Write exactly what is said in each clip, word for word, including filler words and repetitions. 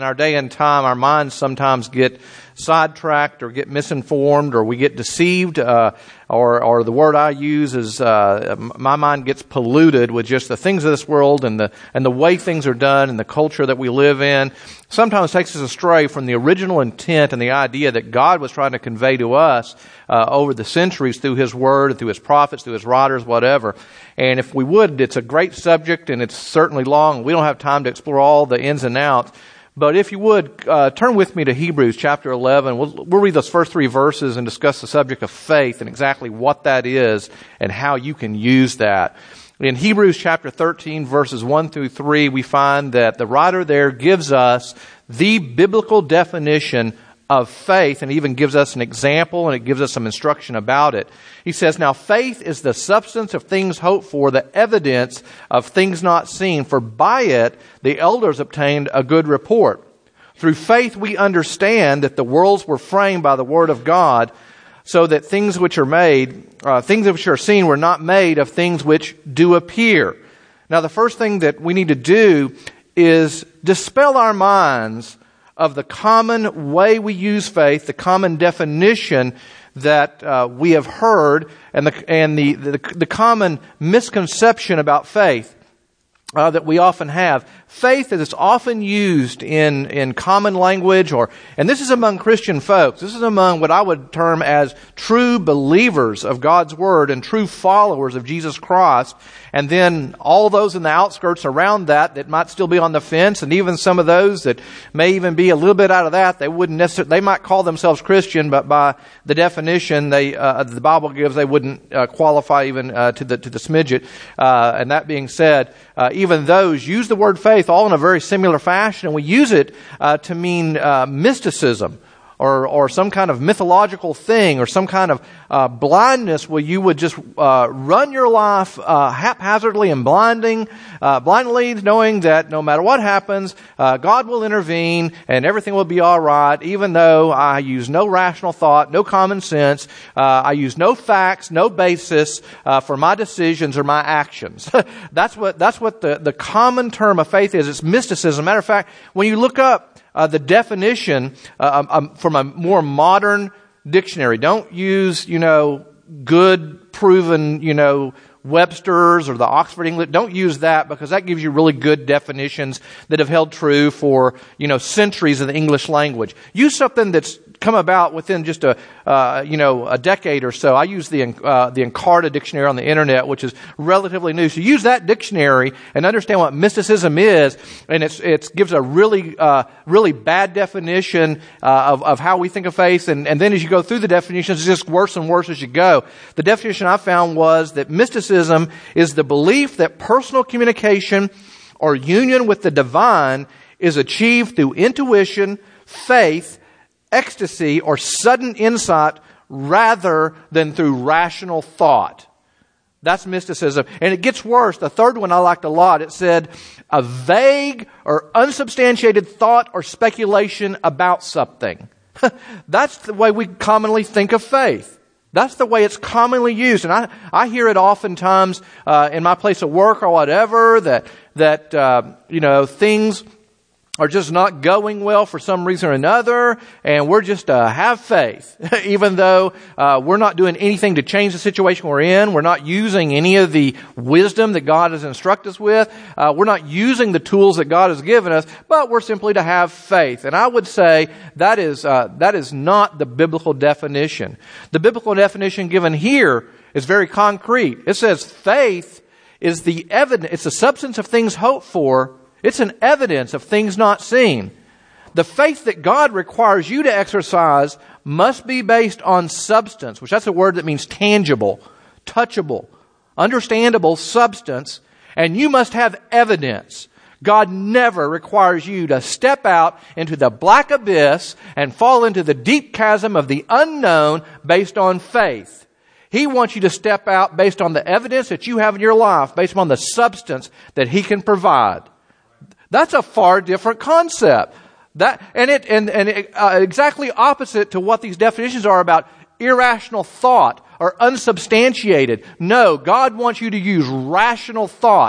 In our day and time, our minds sometimes get sidetracked or get misinformed or we get deceived, uh, or, or the word I use is, uh, my mind gets polluted with just the things of this world and the, and the way things are done and the culture that we live in. Sometimes takes us astray from the original intent and the idea that God was trying to convey to us, uh, over the centuries through His Word, through His prophets, through His writers, whatever. And if we would, it's a great subject and it's certainly long. We don't have time to explore all the ins and outs. But if you would, uh, turn with me to Hebrews chapter eleven. We'll, we'll read those first three verses and discuss the subject of faith and exactly what that is and how you can use that. In Hebrews chapter thirteen, verses one through three, we find that the writer there gives us the biblical definition of faith and even gives us an example and it gives us some instruction about it. He says, "Now faith is the substance of things hoped for, the evidence of things not seen. For by it the elders obtained a good report. Through faith we understand that the worlds were framed by the word of God, so that things which are made, uh, things which are seen were not made of things which do appear." Now the first thing that we need to do is dispel our minds of the common way we use faith, the common definition that uh, we have heard, and the and the, the the common misconception about faith uh, that we often have. Faith is often used in in common language, or and this is among Christian folks. This is among what I would term as true believers of God's Word and true followers of Jesus Christ. And then all those in the outskirts around that that might still be on the fence, and even some of those that may even be a little bit out of that, they wouldn't necessarily, they might call themselves Christian, but by the definition they uh, the Bible gives, they wouldn't uh, qualify even uh, to the to the smidget. Uh, and that being said, uh, even those use the word faith all in a very similar fashion, and we use it uh, to mean uh, mysticism. Or, or some kind of mythological thing, or some kind of uh, blindness where you would just uh, run your life uh, haphazardly and blinding, uh, blindly, knowing that no matter what happens, uh, God will intervene and everything will be all right. Even though I use no rational thought, no common sense, uh, I use no facts, no basis uh, for my decisions or my actions. that's what that's what the the common term of faith is. It's mysticism. Matter of fact, when you look up Uh, the definition uh, um, from a more modern dictionary. Don't use, you know, good, proven, you know, Webster's or the Oxford English. Don't use that, because that gives you really good definitions that have held true for, you know, centuries of the English language. Use something that's come about within just a, uh, you know, a decade or so. I use the uh, the Encarta dictionary on the internet, which is relatively new. So use that dictionary and understand what mysticism is, and it's it gives a really uh, really bad definition uh, of of how we think of faith. And, and then as you go through the definitions, it's just worse and worse as you go. The definition I found was that mysticism is the belief that personal communication or union with the divine is achieved through intuition, faith, ecstasy, or sudden insight rather than through rational thought. That's mysticism. And it gets worse. The third one I liked a lot. It said, a vague or unsubstantiated thought or speculation about something. That's the way we commonly think of faith. That's the way it's commonly used. And I, I hear it oftentimes uh, in my place of work or whatever, that, that uh, you know, things are just not going well for some reason or another, and we're just uh, have faith, even though uh, we're not doing anything to change the situation we're in. We're not using any of the wisdom that God has instructed us with. Uh, we're not using the tools that God has given us, but we're simply to have faith. And I would say that is uh, that is not the biblical definition. The biblical definition given here is very concrete. It says faith is the evidence; it's the substance of things hoped for. It's an evidence of things not seen. The faith that God requires you to exercise must be based on substance, which that's a word that means tangible, touchable, understandable substance, and you must have evidence. God never requires you to step out into the black abyss and fall into the deep chasm of the unknown based on faith. He wants you to step out based on the evidence that you have in your life, based on the substance that He can provide. That's a far different concept. That and it and and it, uh, exactly opposite to what these definitions are about irrational thought or unsubstantiated. No, God wants you to use rational thought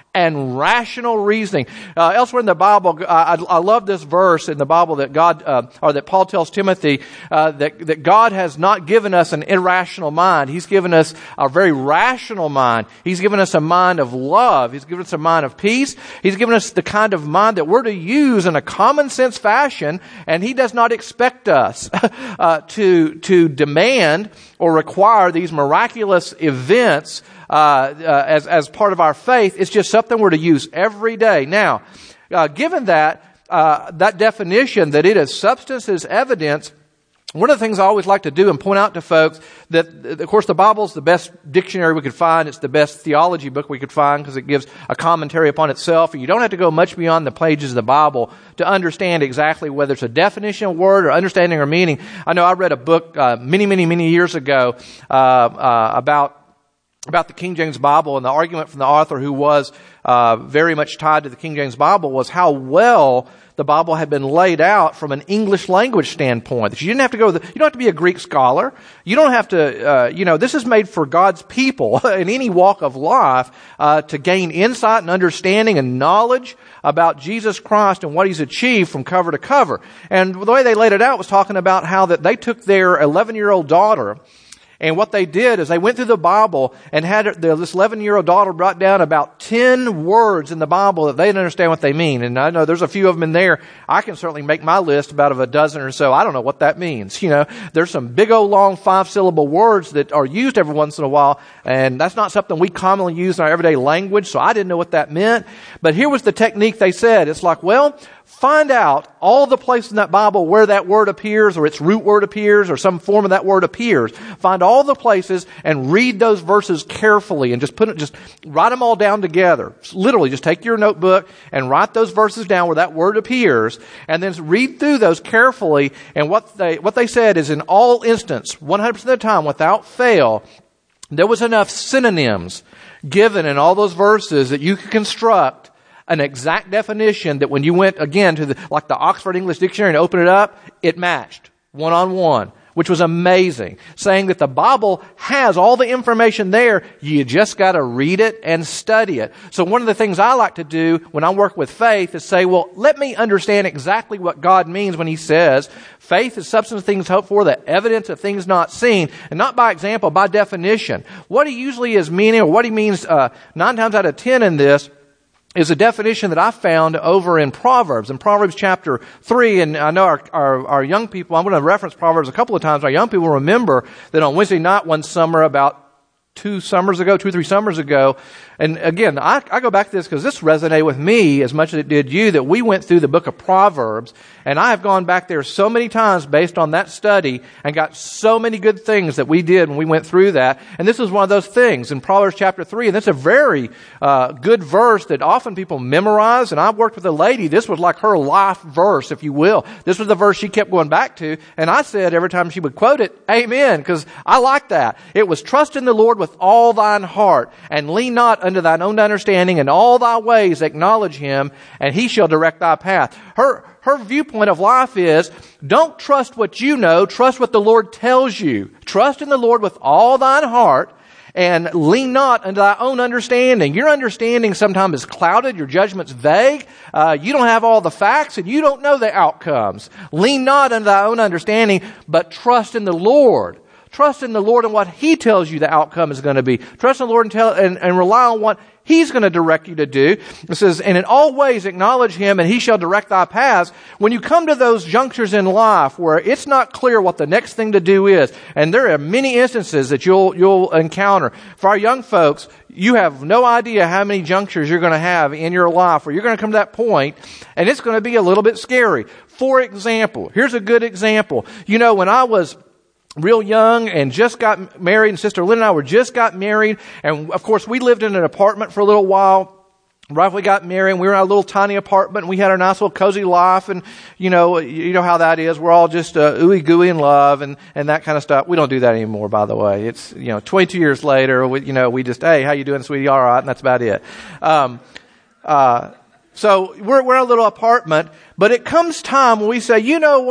and rational reasoning. Uh, elsewhere in the Bible, I, I love this verse in the Bible that God, uh, or that Paul tells Timothy, uh, that, that God has not given us an irrational mind. He's given us a very rational mind. He's given us a mind of love. He's given us a mind of peace. He's given us the kind of mind that we're to use in a common sense fashion, and He does not expect us uh, to, to demand or require these miraculous events Uh, uh, as, as part of our faith. It's just something we're to use every day. Now, uh, given that, uh, that definition that it is substance is evidence, one of the things I always like to do and point out to folks that, of course, the Bible is the best dictionary we could find. It's the best theology book we could find because it gives a commentary upon itself. And you don't have to go much beyond the pages of the Bible to understand exactly whether it's a definition of word or understanding or meaning. I know I read a book uh, many, many, many years ago uh, uh, about about the King James Bible, and the argument from the author, who was uh, very much tied to the King James Bible, was how well the Bible had been laid out from an English language standpoint. That you didn't have to go, you don't have to be a Greek scholar. You don't have to, uh, you know, this is made for God's people in any walk of life uh, to gain insight and understanding and knowledge about Jesus Christ and what He's achieved from cover to cover. And the way they laid it out was talking about how that they took their eleven-year-old daughter, and what they did is they went through the Bible and had this eleven-year-old daughter brought down about ten words in the Bible that they didn't understand what they mean. And I know there's a few of them in there. I can certainly make my list about of a dozen or so. I don't know what that means. You know, there's some big old long five-syllable words that are used every once in a while, and that's not something we commonly use in our everyday language, so I didn't know what that meant. But here was the technique they said. It's like, well, find out all the places in that Bible where that word appears, or its root word appears, or some form of that word appears. Find all the places and read those verses carefully, and just put it, just write them all down together. Literally, just take your notebook and write those verses down where that word appears, and then read through those carefully. And what they what they said is, in all instances, one hundred percent of the time, without fail, there was enough synonyms given in all those verses that you could construct an exact definition that when you went again to the, like the Oxford English Dictionary and opened it up, it matched one on one, which was amazing. Saying that the Bible has all the information there, you just got to read it and study it. So one of the things I like to do when I work with faith is say, well, let me understand exactly what God means when He says faith is substance of things hoped for, the evidence of things not seen, and not by example, by definition. What He usually is meaning, or what He means uh, nine times out of ten in this, is a definition that I found over in Proverbs, in Proverbs chapter three. And I know our, our, our young people, I'm going to reference Proverbs a couple of times. Our young people remember that on Wednesday night one summer, about two summers ago, two or three summers ago, and again, I, I go back to this because this resonated with me as much as it did you, that we went through the book of Proverbs, and I have gone back there so many times based on that study and got so many good things that we did when we went through that. And this is one of those things in Proverbs chapter three, and that's a very uh, good verse that often people memorize. And I've worked with a lady, this was like her life verse, if you will. This was the verse she kept going back to, and I said every time she would quote it, amen, because I like that. It was, trust in the Lord with all thine heart, and lean not unto thine own understanding. In all thy ways acknowledge Him, and He shall direct thy path. Her her viewpoint of life is, don't trust what you know, trust what the Lord tells you. Trust in the Lord with all thine heart, and lean not unto thy own understanding. Your understanding sometimes is clouded, your judgment's vague, uh, you don't have all the facts, and you don't know the outcomes. Lean not unto thy own understanding, but trust in the Lord. Trust in the Lord and what He tells you the outcome is going to be. Trust in the Lord and, tell, and, and rely on what He's going to direct you to do. It says, and in all ways acknowledge Him, and He shall direct thy paths. When you come to those junctures in life where it's not clear what the next thing to do is, and there are many instances that you'll you'll encounter. For our young folks, you have no idea how many junctures you're going to have in your life where you're going to come to that point, and it's going to be a little bit scary. For example, here's a good example. You know, when I was real young and just got married, and Sister Lynn and I were just got married, and of course we lived in an apartment for a little while. Right after we got married, and we were in a little tiny apartment, and we had our nice little cozy life, and you know, you know how that is. We're all just uh, ooey gooey in love, and and that kind of stuff. We don't do that anymore, by the way. It's, you know, twenty-two years later, we, you know, we just, hey, how you doing, sweetie? All right, and that's about it. Um, uh, so we're we're in a little apartment, but it comes time when we say, you know what?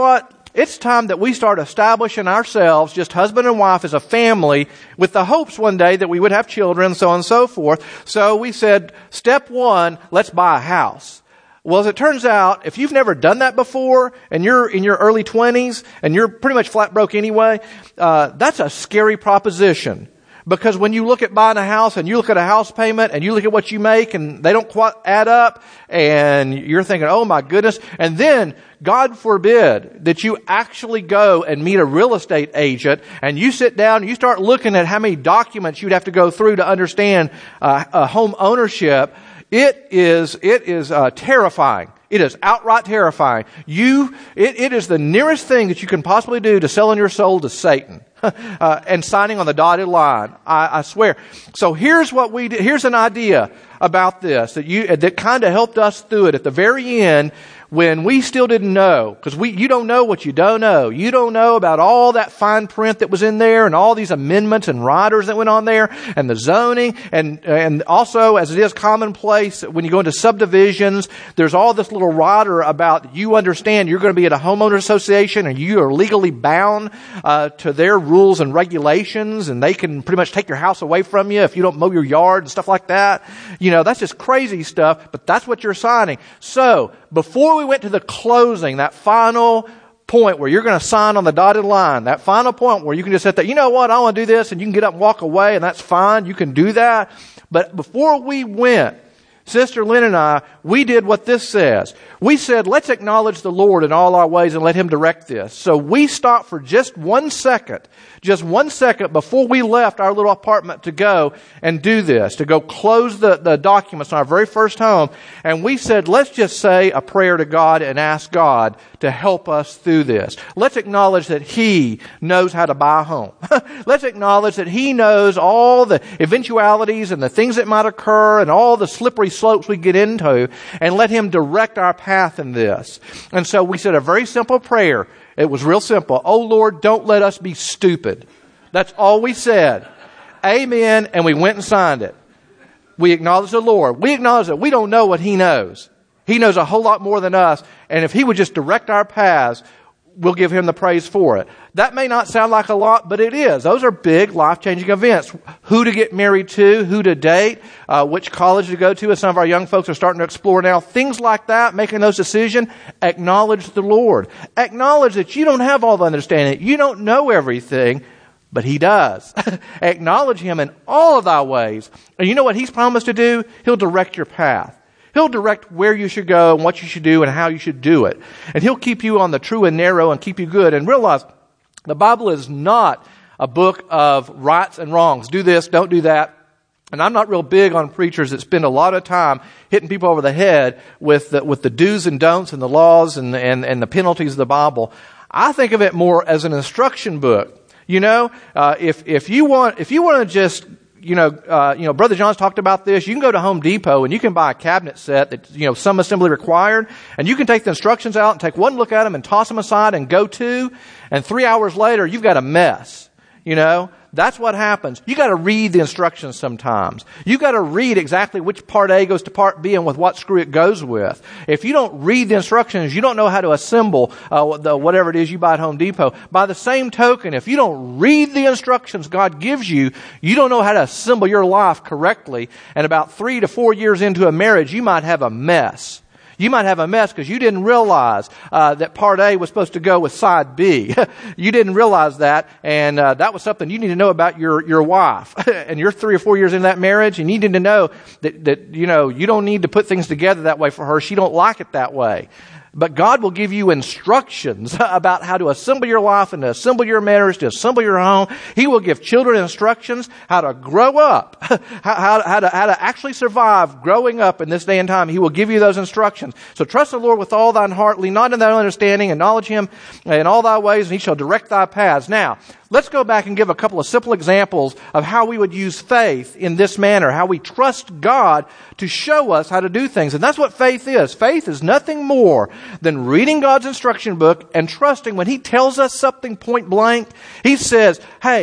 it's time that we start establishing ourselves, just husband and wife, as a family, with the hopes one day that we would have children, so on and so forth. So we said, step one, let's buy a house. Well, as it turns out, if you've never done that before, and you're in your early twenties, and you're pretty much flat broke anyway, uh, that's a scary proposition. Because when you look at buying a house, and you look at a house payment, and you look at what you make, and they don't quite add up, and you're thinking, oh my goodness, and then, God forbid, that you actually go and meet a real estate agent, and you sit down, and you start looking at how many documents you'd have to go through to understand uh, uh, home ownership. It is, it is, uh, terrifying. It is outright terrifying. You, it, it is the nearest thing that you can possibly do to selling your soul to Satan. uh, and signing on the dotted line. I, I swear. So here's what we did. Here's an idea about this that you, that kind of helped us through it at the very end. When we still didn't know, because we, you don't know what you don't know. You don't know about all that fine print that was in there and all these amendments and riders that went on there and the zoning and, and also, as it is commonplace, when you go into subdivisions, there's all this little rider about you understand you're going to be at a homeowner association and you are legally bound, uh, to their rules and regulations, and they can pretty much take your house away from you if you don't mow your yard and stuff like that. You know, that's just crazy stuff, but that's what you're signing. So, before we went to the closing, that final point where you're going to sign on the dotted line, that final point where you can just say that, you know what, I want to do this, and you can get up and walk away, and that's fine. You can do that. But before we went, Sister Lynn and I, we did what this says. We said, let's acknowledge the Lord in all our ways and let Him direct this. So we stopped for just one second, just one second before we left our little apartment to go and do this, to go close the, the documents on our very first home. And we said, let's just say a prayer to God and ask God to help us through this. Let's acknowledge that He knows how to buy a home. Let's acknowledge that He knows all the eventualities and the things that might occur and all the slippery slopes we get into, and let Him direct our path in this. And so we said a very simple prayer. It was real simple. Oh Lord, don't let us be stupid. That's all we said. Amen. And we went and signed it. We acknowledge the Lord. We acknowledge that we don't know what He knows. He knows a whole lot more than us. And if He would just direct our paths, we'll give Him the praise for it. That may not sound like a lot, but it is. Those are big, life-changing events. Who to get married to, who to date, uh, which college to go to, as some of our young folks are starting to explore now. Things like that, making those decisions. Acknowledge the Lord. Acknowledge that you don't have all the understanding. You don't know everything, but He does. Acknowledge Him in all of thy ways. And you know what He's promised to do? He'll direct your path. He'll direct where you should go and what you should do and how you should do it. And He'll keep you on the true and narrow and keep you good. And realize the Bible is not a book of rights and wrongs. Do this, don't do that. And I'm not real big on preachers that spend a lot of time hitting people over the head with the, with the do's and don'ts and the laws and, and, and the penalties of the Bible. I think of it more as an instruction book. You know, uh, if, if you want, if you want to just You know, uh, you know, Brother John's talked about this. You can go to Home Depot and you can buy a cabinet set that, you know, some assembly required, and you can take the instructions out and take one look at them and toss them aside and go to, and three hours later you've got a mess. You know, that's what happens. You got to read the instructions sometimes. You got to read exactly which part A goes to part B and with what screw it goes with. If you don't read the instructions, you don't know how to assemble uh, the, whatever it is you buy at Home Depot. By the same token, if you don't read the instructions God gives you, you don't know how to assemble your life correctly. And about three to four years into a marriage, you might have a mess. You might have a mess because you didn't realize uh, that part A was supposed to go with side B. You didn't realize that, and uh, that was something you need to know about your your wife. And you're three or four years in that marriage, and you need to know that that you know you don't need to put things together that way for her. She don't like it that way. But God will give you instructions about how to assemble your life and to assemble your marriage, to assemble your home. He will give children instructions how to grow up, how, how, how, to, how to actually survive growing up in this day and time. He will give you those instructions. So trust the Lord with all thine heart, lean not in thy own understanding, acknowledge Him in all thy ways, and He shall direct thy paths. Now, let's go back and give a couple of simple examples of how we would use faith in this manner, how we trust God to show us how to do things. And that's what faith is. Faith is nothing more than reading God's instruction book and trusting when He tells us something point blank. He says, hey,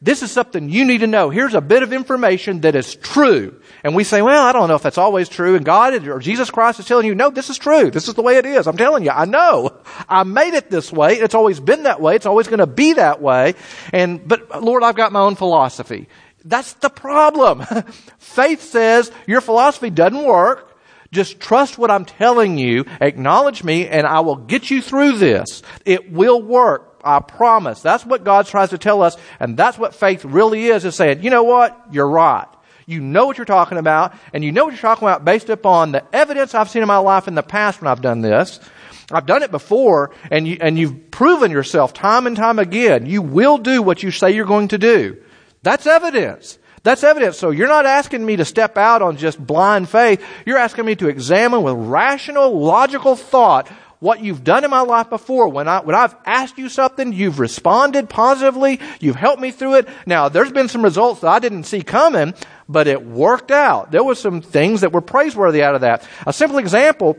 this is something you need to know. Here's a bit of information that is true. And we say, well, I don't know if that's always true. And God or Jesus Christ is telling you, no, this is true. This is the way it is. I'm telling you, I know. I made it this way. It's always been that way. It's always going to be that way. And, but Lord, I've got my own philosophy. That's the problem. Faith says your philosophy doesn't work. Just trust what I'm telling you. Acknowledge me and I will get you through this. It will work. I promise. That's what God tries to tell us. And that's what faith really is, is saying, you know what? You're right. You know what you're talking about. And you know what you're talking about based upon the evidence I've seen in my life in the past when I've done this. I've done it before, and, you, and you've proven yourself time and time again. You will do what you say you're going to do. That's evidence. That's evidence. So you're not asking me to step out on just blind faith. You're asking me to examine with rational, logical thought what you've done in my life before. When, I, when I've asked you something, you've responded positively. You've helped me through it. Now, there's been some results that I didn't see coming, but it worked out. There were some things that were praiseworthy out of that. A simple example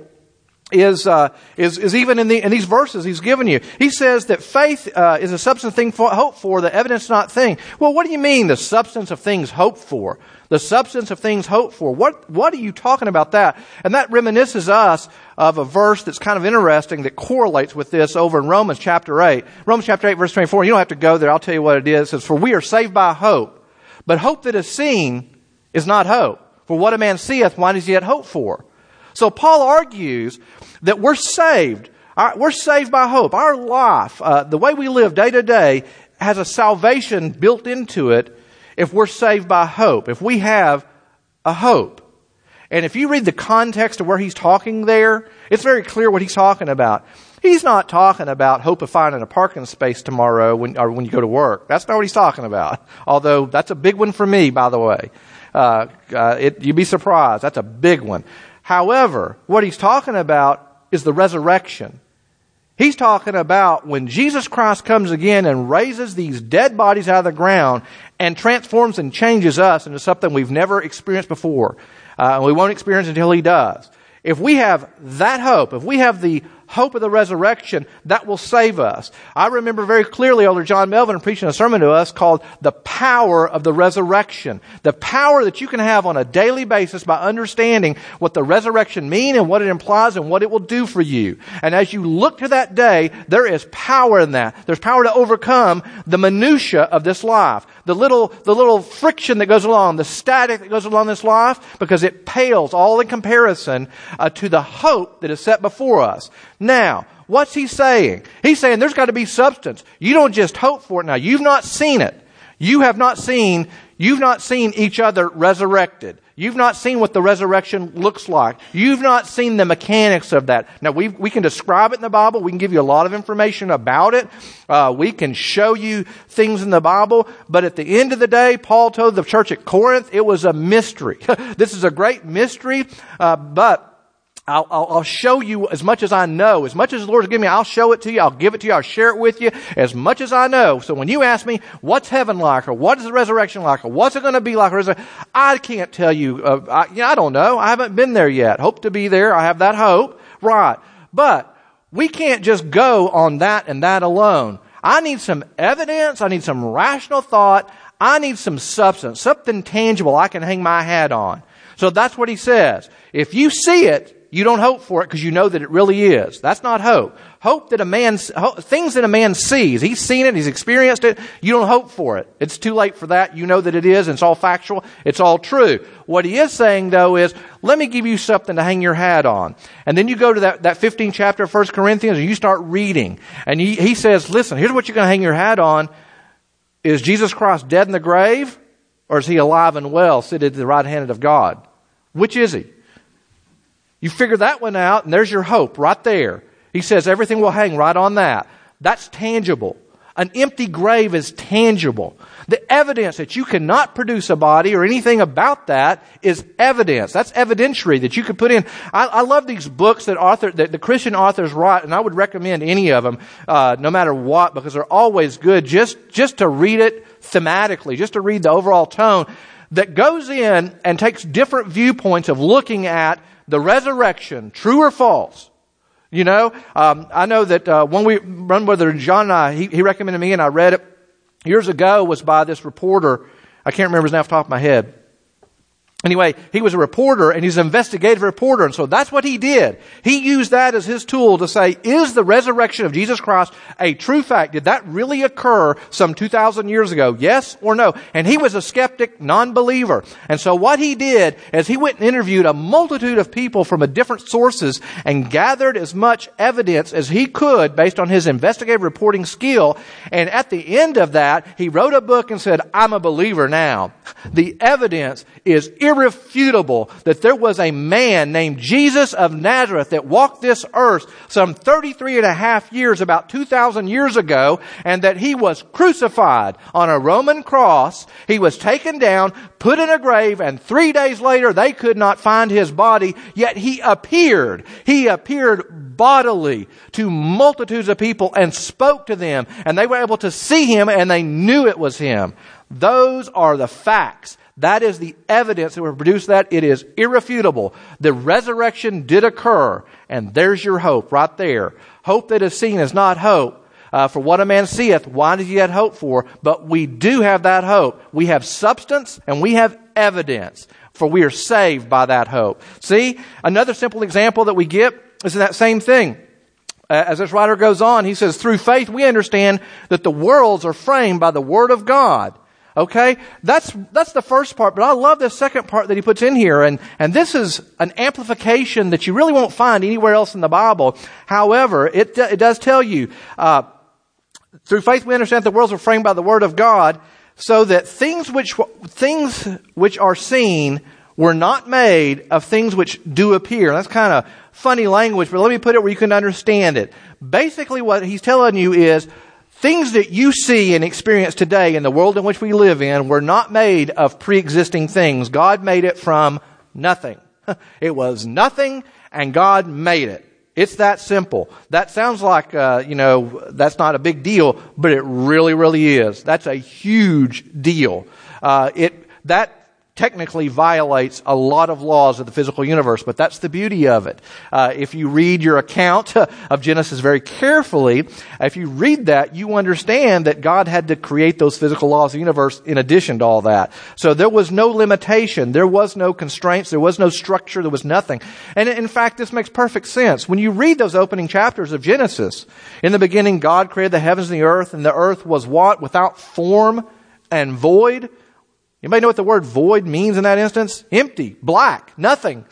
is uh, is is even in the in these verses he's given you. He says that faith uh, is a substance of thing for, hoped for, the evidence not thing. Well, what do you mean the substance of things hoped for? The substance of things hoped for. What what are you talking about that? And that reminisces us of a verse that's kind of interesting that correlates with this over in Romans chapter eight. Romans chapter eight, verse twenty-four. You don't have to go there. I'll tell you what it is. It says, "For we are saved by hope, but hope that is seen is not hope. For what a man seeth, why does he yet hope for?" So Paul argues that we're saved. We're saved by hope. Our life, uh, the way we live day to day, has a salvation built into it if we're saved by hope, if we have a hope. And if you read the context of where he's talking there, it's very clear what he's talking about. He's not talking about hope of finding a parking space tomorrow when, or when you go to work. That's not what he's talking about. Although that's a big one for me, by the way. Uh, uh, it, you'd be surprised. That's a big one. However, what he's talking about is the resurrection. He's talking about when Jesus Christ comes again and raises these dead bodies out of the ground and transforms and changes us into something we've never experienced before. Uh, and we won't experience until he does. If we have that hope, if we have the hope of the resurrection, that will save us. I remember very clearly Elder John Melvin preaching a sermon to us called The Power of the Resurrection. The power that you can have on a daily basis by understanding what the resurrection means and what it implies and what it will do for you. And as you look to that day, there is power in that. There's power to overcome the minutia of this life. The little, the little friction that goes along, the static that goes along this life, because it pales all in comparison uh, to the hope that is set before us. Now, what's he saying? He's saying there's got to be substance. You don't just hope for it. Now, you've not seen it. You have not seen, you've not seen each other resurrected. You've not seen what the resurrection looks like. You've not seen the mechanics of that. Now, we we can describe it in the Bible. We can give you a lot of information about it. Uh, we can show you things in the Bible. But at the end of the day, Paul told the church at Corinth, it was a mystery. This is a great mystery, uh, but I'll, I'll, I'll show you as much as I know. As much as the Lord's given me, I'll show it to you. I'll give it to you. I'll share it with you as much as I know. So when you ask me, what's heaven like? Or what is the resurrection like? Or what's it going to be like? Or I can't tell you. Uh, I, you know, I don't know. I haven't been there yet. Hope to be there. I have that hope. Right. But we can't just go on that and that alone. I need some evidence. I need some rational thought. I need some substance, something tangible I can hang my hat on. So that's what he says. If you see it, you don't hope for it because you know that it really is. That's not hope. Hope that a man, things that a man sees. He's seen it. He's experienced it. You don't hope for it. It's too late for that. You know that it is. And it's all factual. It's all true. What he is saying though is, let me give you something to hang your hat on. And then you go to that, that fifteenth chapter of First Corinthians and you start reading. And he, he says, listen, here's what you're going to hang your hat on. Is Jesus Christ dead in the grave? Or is he alive and well, seated at the right hand of God? Which is he? You figure that one out, and there's your hope right there. He says everything will hang right on that. That's tangible. An empty grave is tangible. The evidence that you cannot produce a body or anything about that is evidence. That's evidentiary that you could put in. I, I love these books that author, that the Christian authors write, and I would recommend any of them, uh, no matter what, because they're always good just, just to read it thematically, just to read the overall tone that goes in and takes different viewpoints of looking at the resurrection, true or false. You know, um, I know that uh, when we run, whether John and I, he, he recommended me and I read it. years ago was by this reporter. I can't remember his name off the top of my head. Anyway, he was a reporter, and he's an investigative reporter, and so that's what he did. He used that as his tool to say, is the resurrection of Jesus Christ a true fact? Did that really occur some two thousand years ago? Yes or no? And he was a skeptic, non-believer. And so what he did is he went and interviewed a multitude of people from a different sources and gathered as much evidence as he could based on his investigative reporting skill. And at the end of that, he wrote a book and said, I'm a believer now. The evidence is irrefutable that there was a man named Jesus of Nazareth that walked this earth some thirty-three and a half years, about two thousand years ago, and that he was crucified on a Roman cross. He was taken down, put in a grave, and three days later they could not find his body, yet he appeared. He appeared bodily to multitudes of people and spoke to them, and they were able to see him and they knew it was him. Those are the facts. That is the evidence that will produce that. It is irrefutable. The resurrection did occur, and there's your hope right there. Hope that is seen is not hope. Uh, for what a man seeth, why does he yet hope for? But we do have that hope. We have substance and we have evidence, for we are saved by that hope. See, another simple example that we get is that same thing. Uh, as this writer goes on, he says, through faith we understand that the worlds are framed by the word of God. Okay, that's that's the first part, but I love the second part that he puts in here, and and this is an amplification that you really won't find anywhere else in the Bible. However, it it does tell you, uh, through faith we understand that the worlds are framed by the word of God, so that things which things which are seen were not made of things which do appear. That's kind of funny language, but let me put it where you can understand it. Basically, what he's telling you is, things that you see and experience today in the world in which we live in were not made of pre-existing things. God made it from nothing. It was nothing, and God made it. It's that simple. That sounds like, uh, you know, that's not a big deal, but it really, really is. That's a huge deal. Uh, it that technically violates a lot of laws of the physical universe, but that's the beauty of it. Uh, if you read your account of Genesis very carefully, if you read that, you understand that God had to create those physical laws of the universe in addition to all that. So there was no limitation. There was no constraints. There was no structure. There was nothing. And in fact, this makes perfect sense. When you read those opening chapters of Genesis, in the beginning, God created the heavens and the earth, and the earth was what? Without form and void. Anybody know what the word void means in that instance? Empty, black, nothing.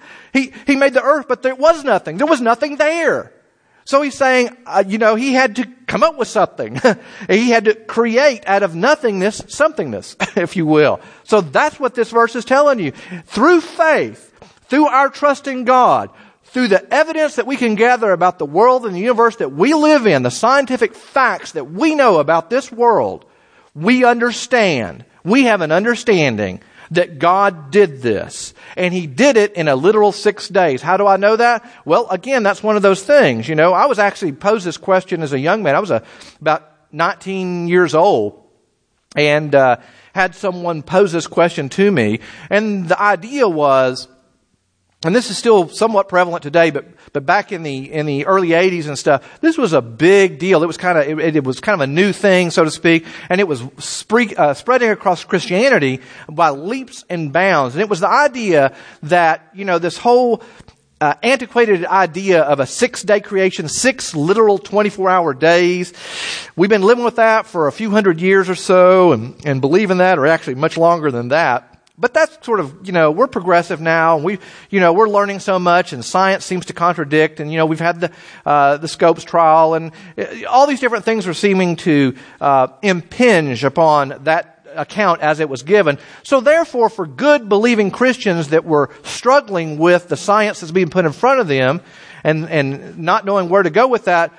he he made the earth, but there was nothing. There was nothing there. So he's saying, uh, you know, he had to come up with something. He had to create out of nothingness somethingness, if you will. So that's what this verse is telling you. Through faith, through our trust in God, through the evidence that we can gather about the world and the universe that we live in, the scientific facts that we know about this world, we understand. We have an understanding that God did this. And He did it in a literal six days. How do I know that? Well, again, that's one of those things. You know, I was actually posed this question as a young man. I was a, about nineteen years old, and uh, had someone pose this question to me. And the idea was, and this is still somewhat prevalent today, but but back in the in the early eighties and stuff, this was a big deal. It was kind of it, it was kind of a new thing, so to speak, and it was spree, uh, spreading across Christianity by leaps and bounds. And it was the idea that, you know, this whole uh, antiquated idea of a six-day creation, six literal twenty-four hour days. We've been living with that for a few hundred years or so, and and believing that, or actually much longer than that. But that's sort of, you know, we're progressive now, and we, you know, we're learning so much, and science seems to contradict, and, you know, we've had the, uh, the Scopes trial, and all these different things are seeming to, uh, impinge upon that account as it was given. So therefore, for good believing Christians that were struggling with the science that's being put in front of them, and, and not knowing where to go with that,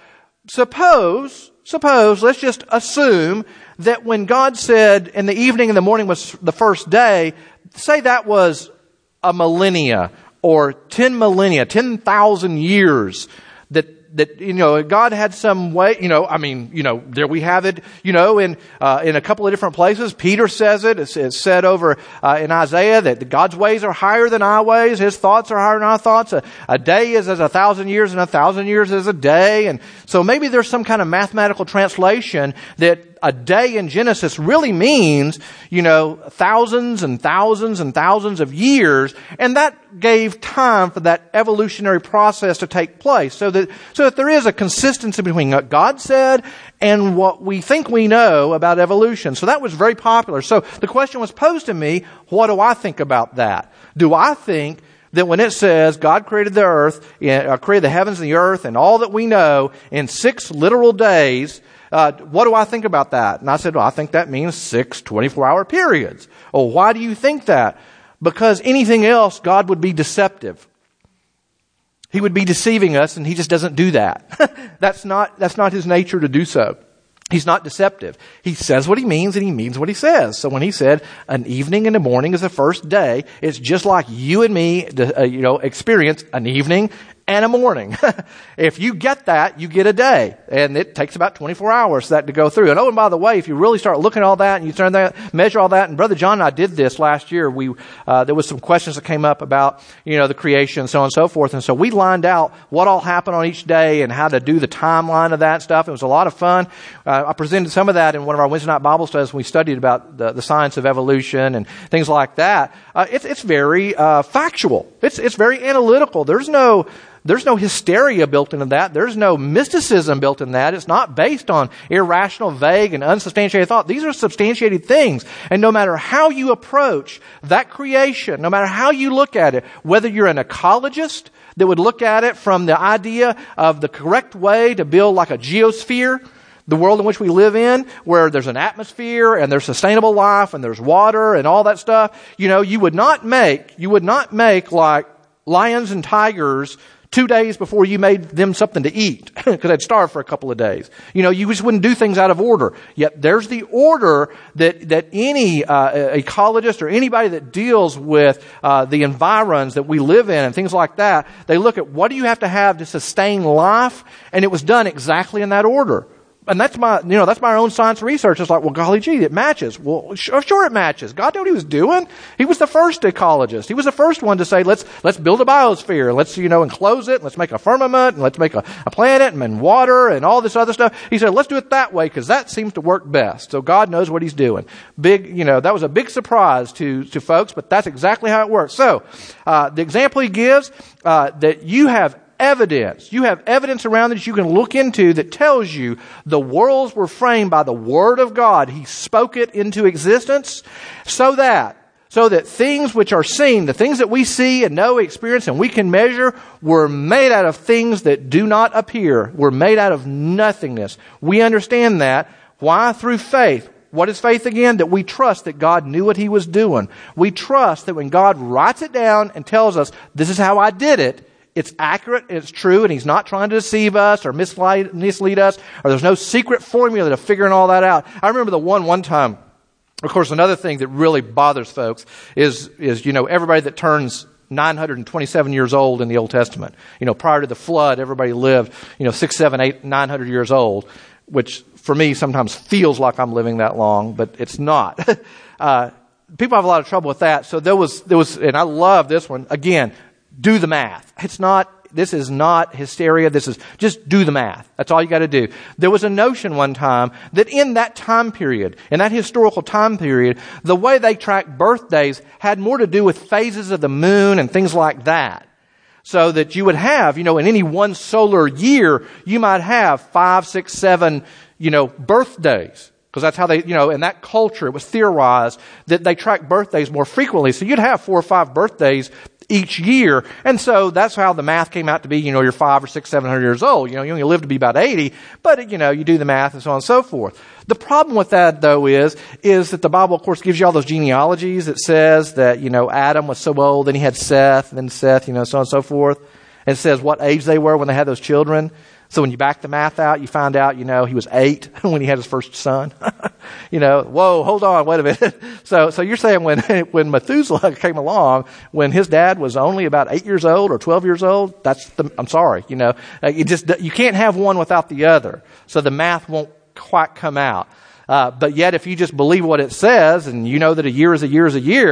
suppose, suppose, let's just assume that when God said in the evening and the morning was the first day, say that was a millennia or ten millennia, ten thousand years, that, that, you know, God had some way, you know, I mean, you know, there we have it, you know, in, uh, in a couple of different places. Peter says it. It's, it's said over, uh, in Isaiah that God's ways are higher than our ways. His thoughts are higher than our thoughts. A, a day is as a thousand years, and a thousand years is a day. And so maybe there's some kind of mathematical translation that a day in Genesis really means, you know, thousands and thousands and thousands of years. And that gave time for that evolutionary process to take place. So that, so that there is a consistency between what God said and what we think we know about evolution. So that was very popular. So the question was posed to me, what do I think about that? Do I think that when it says God created the earth, uh, created the heavens and the earth and all that we know in six literal days, uh, what do I think about that? And I said, well, I think that means six twenty-four hour periods. Oh, why do you think that? Because anything else, God would be deceptive. He would be deceiving us, and He just doesn't do that. that's not, that's not His nature to do so. He's not deceptive. He says what He means, and He means what He says. So when He said an evening and a morning is the first day, it's just like you and me, uh, you know, experience an evening and a morning. If you get that, you get a day. And it takes about twenty-four hours for that to go through. And oh, and by the way, if you really start looking at all that and you turn that, measure all that, and Brother John and I did this last year. We, uh, there was some questions that came up about, you know, the creation, so on and so forth. And so we lined out what all happened on each day and how to do the timeline of that stuff. It was a lot of fun. Uh, I presented some of that in one of our Wednesday night Bible studies when we studied about the, the science of evolution and things like that. Uh, it's, it's very, uh, factual. It's, it's very analytical. There's no, There's no hysteria built into that. There's no mysticism built in that. It's not based on irrational, vague, and unsubstantiated thought. These are substantiated things. And no matter how you approach that creation, no matter how you look at it, whether you're an ecologist that would look at it from the idea of the correct way to build like a geosphere, the world in which we live in, where there's an atmosphere and there's sustainable life and there's water and all that stuff, you know, you would not make, you would not make like lions and tigers two days before you made them something to eat, because they'd starve for a couple of days. You know, you just wouldn't do things out of order. Yet there's the order that that any uh, ecologist or anybody that deals with uh, the environs that we live in and things like that, they look at what do you have to have to sustain life, and it was done exactly in that order. And that's my, you know, that's my own science research. It's like, well, golly gee, it matches. Well, sure, sure it matches. God knew what He was doing. He was the first ecologist. He was the first one to say, let's, let's build a biosphere. Let's, you know, enclose it. Let's make a firmament and let's make a, a planet and, and water and all this other stuff. He said, let's do it that way because that seems to work best. So God knows what He's doing. Big, you know, that was a big surprise to, to folks, but that's exactly how it works. So, uh, the example he gives, uh, that you have evidence. You have evidence around that you can look into that tells you the worlds were framed by the Word of God. He spoke it into existence so that, so that things which are seen, the things that we see and know, experience, and we can measure, were made out of things that do not appear. Were made out of nothingness. We understand that. Why? Through faith. What is faith again? That we trust that God knew what He was doing. We trust that when God writes it down and tells us, this is how I did it, it's accurate, it's true, and He's not trying to deceive us or mislead, mislead us, or there's no secret formula to figuring all that out. I remember the one one time, of course, another thing that really bothers folks is, is you know, everybody that turns nine hundred twenty-seven years old in the Old Testament. You know, prior to the flood, everybody lived, you know, six, seven, eight, nine hundred years old, which for me sometimes feels like I'm living that long, but it's not. uh, people have a lot of trouble with that. So there was, there was, and I love this one. Again, do the math. It's not, this is not hysteria. This is just do the math. That's all you got to do. There was a notion one time that in that time period, in that historical time period, the way they tracked birthdays had more to do with phases of the moon and things like that. So that you would have, you know, in any one solar year, you might have five, six, seven, you know, birthdays. Because that's how they, you know, in that culture, it was theorized that they tracked birthdays more frequently. So you'd have four or five birthdays each year. And so that's how the math came out to be. You know, you're five or six, seven hundred years old. You know, you only live to be about eighty, but you know, you do the math and so on and so forth. The problem with that though is, is that the Bible of course gives you all those genealogies that says that, you know, Adam was so old, then he had Seth, and then Seth, you know, so on and so forth. And it says what age they were when they had those children. So when you back the math out, you find out, you know, he was eight when he had his first son. You know, whoa, hold on, wait a minute. So, so you're saying when, when Methuselah came along, when his dad was only about eight years old or twelve years old, that's the, I'm sorry, you know, you just, you can't have one without the other. So the math won't quite come out. Uh, but yet if you just believe what it says and you know that a year is a year is a year,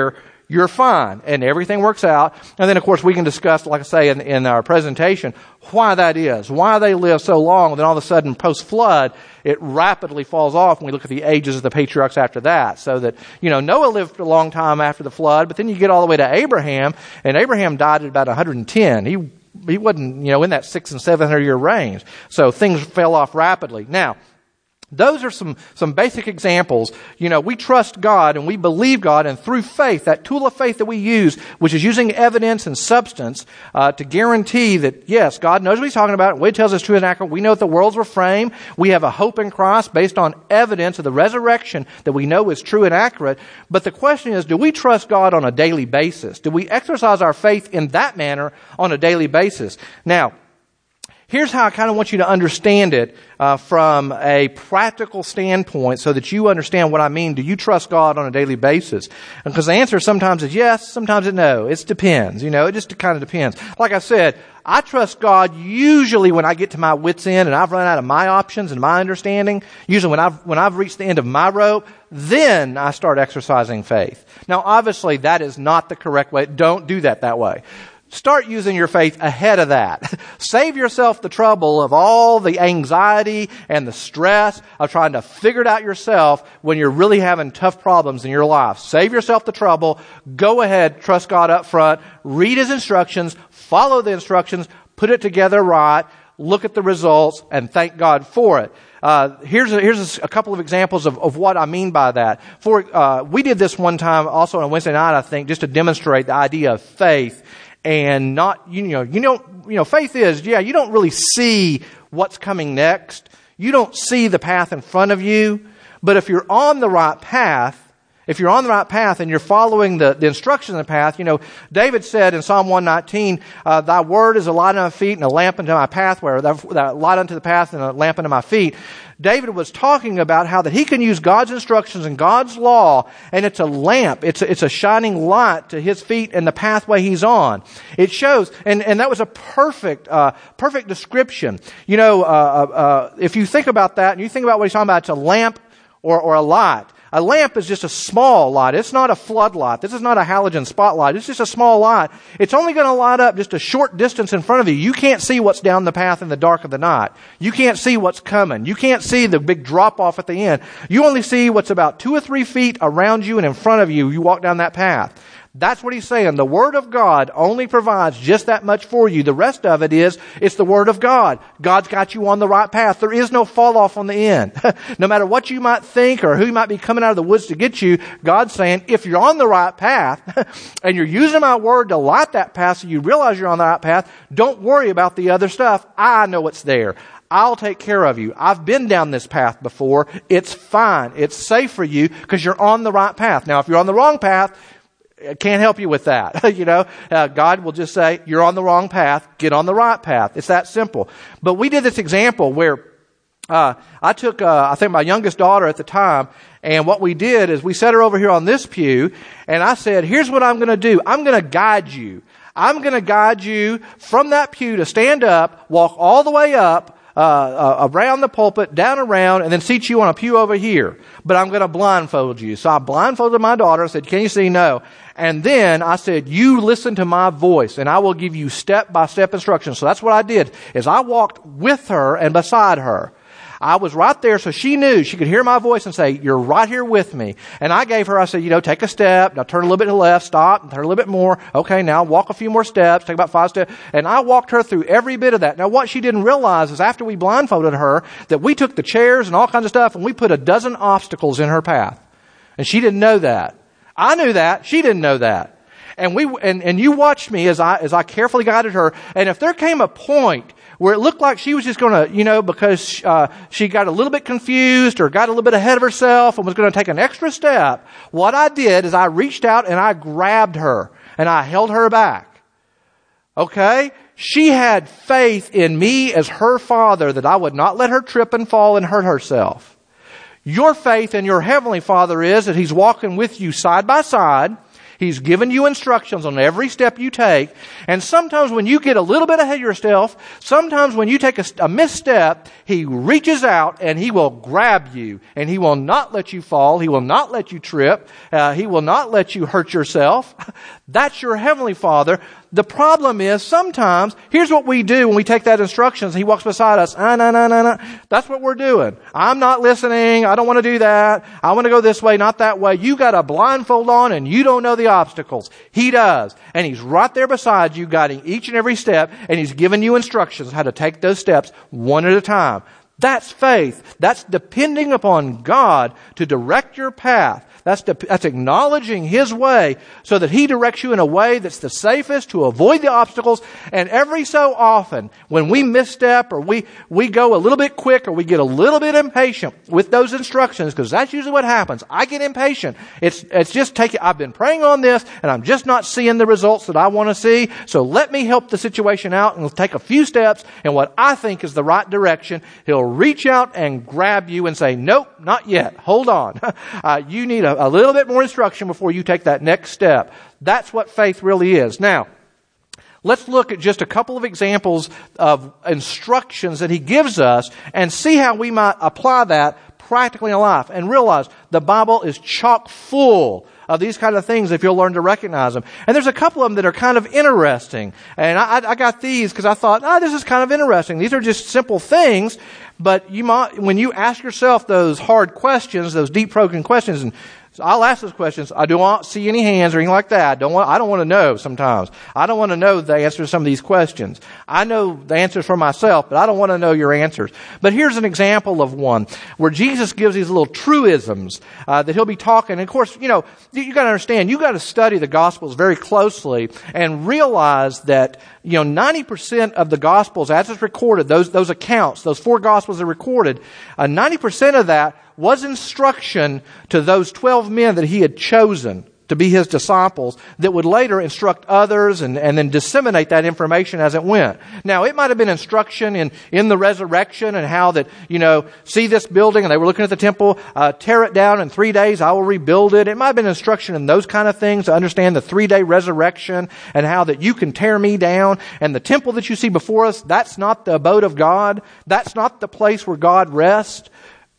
you're fine, and everything works out. And then, of course, we can discuss, like I say in, in our presentation, why that is, why they live so long, and then all of a sudden, post-flood, it rapidly falls off when we look at the ages of the patriarchs after that. So that, you know, Noah lived a long time after the flood, but then you get all the way to Abraham, and Abraham died at about one hundred ten. He he wasn't, you know, in that six and seven hundred year range. So things fell off rapidly. Now, those are some, some basic examples. You know, we trust God and we believe God, and through faith, that tool of faith that we use, which is using evidence and substance uh, to guarantee that, yes, God knows what He's talking about, what He tells us true and accurate. We know that the worlds were framed. We have a hope in Christ based on evidence of the resurrection that we know is true and accurate. But the question is, do we trust God on a daily basis? Do we exercise our faith in that manner on a daily basis? Now, here's how I kind of want you to understand it uh, from a practical standpoint so that you understand what I mean. Do you trust God on a daily basis? Because the answer sometimes is yes, sometimes it's no. It depends. You know, it just kind of depends. Like I said, I trust God usually when I get to my wit's end and I've run out of my options and my understanding. Usually when I've, when I've reached the end of my rope, then I start exercising faith. Now, obviously, that is not the correct way. Don't do that that way. Start using your faith ahead of that. Save yourself the trouble of all the anxiety and the stress of trying to figure it out yourself when you're really having tough problems in your life. Save yourself the trouble. Go ahead, trust God up front. Read His instructions. Follow the instructions. Put it together right. Look at the results and thank God for it. Uh, here's a, here's a couple of examples of, of what I mean by that. For uh, we did this one time also on a Wednesday night, I think, just to demonstrate the idea of faith. And not, you know, you don't, you know, faith is, yeah, you don't really see what's coming next. You don't see the path in front of you. But if you're on the right path, if you're on the right path and you're following the, the instructions of the path, you know, David said in Psalm one nineteen, uh, Thy word is a light unto my feet and a lamp unto my pathway, or Thy light unto the path and a lamp unto my feet. David was talking about how that he can use God's instructions and God's law, and it's a lamp. It's a, it's a shining light to his feet and the pathway he's on. It shows, and, and that was a perfect, uh, perfect description. You know, uh, uh, if you think about that and you think about what he's talking about, it's a lamp or, or a light. A lamp is just a small light. It's not a floodlight. This is not a halogen spotlight. It's just a small light. It's only going to light up just a short distance in front of you. You can't see what's down the path in the dark of the night. You can't see what's coming. You can't see the big drop off at the end. You only see what's about two or three feet around you and in front of you. You walk down that path. That's what he's saying. The Word of God only provides just that much for you. The rest of it is, it's the Word of God. God's got you on the right path. There is no fall off on the end. No matter what you might think or who might be coming out of the woods to get you, God's saying, if you're on the right path and you're using my Word to light that path so you realize you're on the right path, don't worry about the other stuff. I know it's there. I'll take care of you. I've been down this path before. It's fine. It's safe for you because you're on the right path. Now, if you're on the wrong path, I can't help you with that. you know, uh, God will just say, you're on the wrong path. Get on the right path. It's that simple. But we did this example where uh, I took, uh, I think my youngest daughter at the time, and what we did is we set her over here on this pew, and I said, here's what I'm going to do. I'm going to guide you. I'm going to guide you from that pew to stand up, walk all the way up, Uh, uh, around the pulpit, down around, and then seat you on a pew over here. But I'm going to blindfold you. So I blindfolded my daughter. I said, can you see? No. And then I said, you listen to my voice, and I will give you step-by-step instructions. So that's what I did, is I walked with her and beside her. I was right there, so she knew. She could hear my voice and say, you're right here with me. And I gave her, I said, you know, take a step. Now turn a little bit to the left. Stop. Turn a little bit more. Okay, now walk a few more steps. Take about five steps. And I walked her through every bit of that. Now what she didn't realize is after we blindfolded her, that we took the chairs and all kinds of stuff and we put a dozen obstacles in her path. And she didn't know that. I knew that. She didn't know that. And we, and, and you watched me as I, as I carefully guided her. And if there came a point where it looked like she was just going to, you know, because uh, she got a little bit confused or got a little bit ahead of herself and was going to take an extra step, what I did is I reached out and I grabbed her and I held her back. Okay? She had faith in me as her father that I would not let her trip and fall and hurt herself. Your faith in your Heavenly Father is that He's walking with you side by side. He's given you instructions on every step you take. And sometimes when you get a little bit ahead of yourself, sometimes when you take a, a misstep, He reaches out and He will grab you. And He will not let you fall. He will not let you trip. Uh, he will not let you hurt yourself. That's your Heavenly Father. The problem is sometimes, here's what we do when we take that instructions. He walks beside us. Ah, no, no, no, no. That's what we're doing. I'm not listening. I don't want to do that. I want to go this way, not that way. You got a blindfold on and you don't know the obstacles. He does. And He's right there beside you, guiding each and every step. And He's giving you instructions how to take those steps one at a time. That's faith. That's depending upon God to direct your path. That's, de- that's acknowledging His way so that He directs you in a way that's the safest to avoid the obstacles. And every so often, when we misstep or we, we go a little bit quick or we get a little bit impatient with those instructions, because that's usually what happens. I get impatient. It's, it's just taking, I've been praying on this and I'm just not seeing the results that I want to see. So let me help the situation out and take a few steps in what I think is the right direction. He'll reach out and grab you and say, nope, not yet. Hold on. uh, you need a, a little bit more instruction before you take that next step. That's what faith really is. Now, let's look at just a couple of examples of instructions that He gives us and see how we might apply that practically in life. And realize the Bible is chock full of these kind of things if you'll learn to recognize them. And there's a couple of them that are kind of interesting. And I, I got these because I thought, oh, this is kind of interesting. These are just simple things, but you might, when you ask yourself those hard questions, those deep probing questions, and so I'll ask those questions. I do not see any hands or anything like that. I don't want, I don't want to know sometimes. I don't want to know the answer to some of these questions. I know the answers for myself, but I don't want to know your answers. But here's an example of one where Jesus gives these little truisms uh, that He'll be talking. And of course, you know, you, you got to understand, you got to study the Gospels very closely and realize that, you know, ninety percent of the Gospels as it's recorded, those, those accounts, those four Gospels are recorded, uh, ninety percent of that was instruction to those twelve men that He had chosen to be His disciples that would later instruct others and, and then disseminate that information as it went. Now, it might have been instruction in, in the resurrection and how that, you know, see this building, and they were looking at the temple, uh, tear it down in three days, I will rebuild it. It might have been instruction in those kind of things to understand the three-day resurrection and how that you can tear me down. And the temple that you see before us, that's not the abode of God. That's not the place where God rests.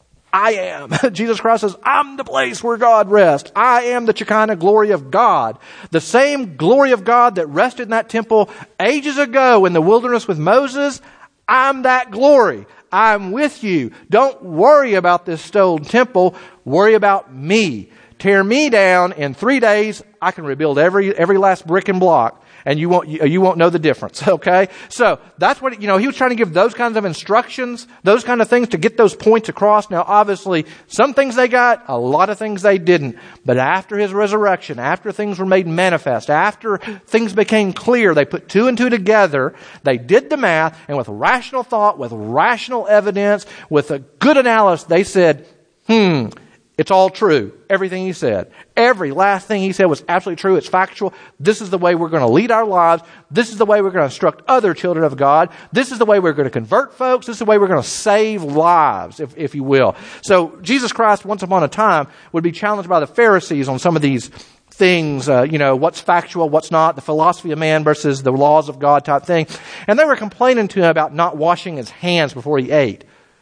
I am. Jesus Christ says, I'm the place where God rests. I am the Shekinah glory of God. The same glory of God that rested in that temple ages ago in the wilderness with Moses. I'm that glory. I'm with you. Don't worry about this stone temple. Worry about me. Tear me down in three days. I can rebuild every, every last brick and block. And you won't, you, you won't know the difference, okay? So that's what, you know, He was trying to give those kinds of instructions, those kind of things to get those points across. Now, obviously, some things they got, a lot of things they didn't. But after His resurrection, after things were made manifest, after things became clear, they put two and two together, they did the math, and with rational thought, with rational evidence, with a good analysis, they said, hmm, it's all true. Everything He said. Every last thing He said was absolutely true. It's factual. This is the way we're going to lead our lives. This is the way we're going to instruct other children of God. This is the way we're going to convert folks. This is the way we're going to save lives, if, if you will. So Jesus Christ, once upon a time, would be challenged by the Pharisees on some of these things, uh, you know, what's factual, what's not, the philosophy of man versus the laws of God type thing. And they were complaining to Him about not washing His hands before He ate.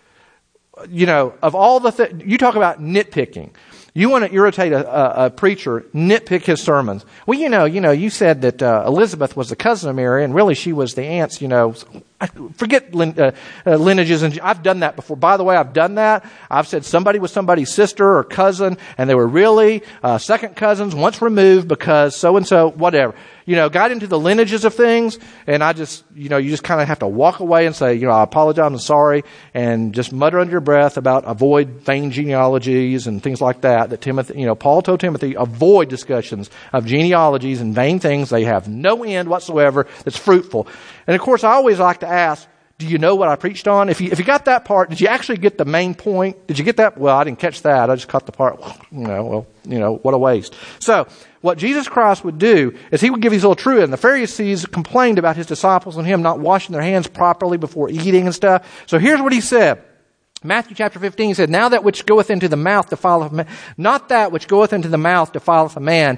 You know, of all the th- you talk about nitpicking. You want to irritate a, a, a preacher, nitpick his sermons. Well, you know, you know, you said that uh, Elizabeth was the cousin of Mary, and really she was the aunt's, you know. Forget lin- uh, uh, lineages, and I've done that before. By the way, I've done that. I've said somebody was somebody's sister or cousin, and they were really uh, second cousins, once removed because so-and-so, whatever. You know, got into the lineages of things, and I just, you know, you just kind of have to walk away and say, you know, I apologize, I'm sorry, and just mutter under your breath about avoid vain genealogies and things like that, that Timothy, you know, Paul told Timothy, avoid discussions of genealogies and vain things. They have no end whatsoever that's fruitful. And of course, I always like to ask, do you know what I preached on? If you, if you got that part, did you actually get the main point? Did you get that? Well, I didn't catch that. I just caught the part, you know, well, you know, what a waste. So, what Jesus Christ would do is He would give these little truths. And the Pharisees complained about His disciples and Him not washing their hands properly before eating and stuff. So here's what He said. Matthew chapter fifteen, He said, now that which goeth into the mouth defileth a man, not that which goeth into the mouth defileth a man,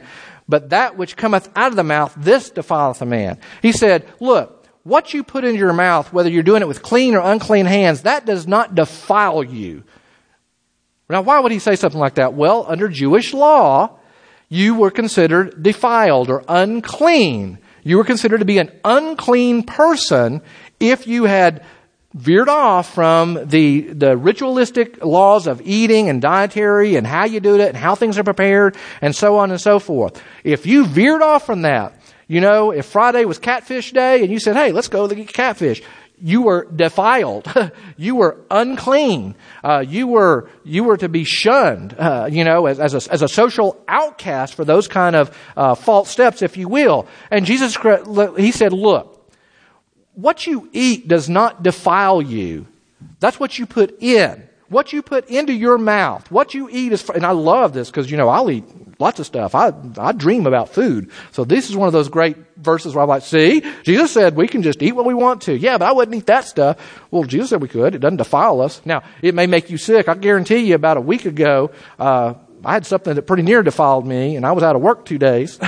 but that which cometh out of the mouth, this defileth a man. He said, look, what you put into your mouth, whether you're doing it with clean or unclean hands, that does not defile you. Now, why would he say something like that? Well, under Jewish law, you were considered defiled or unclean. You were considered to be an unclean person if you had veered off from the, the ritualistic laws of eating and dietary and how you do it and how things are prepared and so on and so forth. If you veered off from that, you know, if Friday was catfish day and you said, hey, let's go to get catfish, you were defiled. You were unclean. Uh, you were, you were to be shunned, uh, you know, as, as a, as a social outcast for those kind of, uh, false steps, if you will. And Jesus, he said, look, what you eat does not defile you. That's what you put in. What you put into your mouth. What you eat is, and I love this because, you know, I'll eat lots of stuff. I, I dream about food. So this is one of those great verses where I'm like, see, Jesus said we can just eat what we want to. Yeah, but I wouldn't eat that stuff. Well, Jesus said we could. It doesn't defile us. Now, it may make you sick. I guarantee you about a week ago, uh, I had something that pretty near defiled me and I was out of work two days.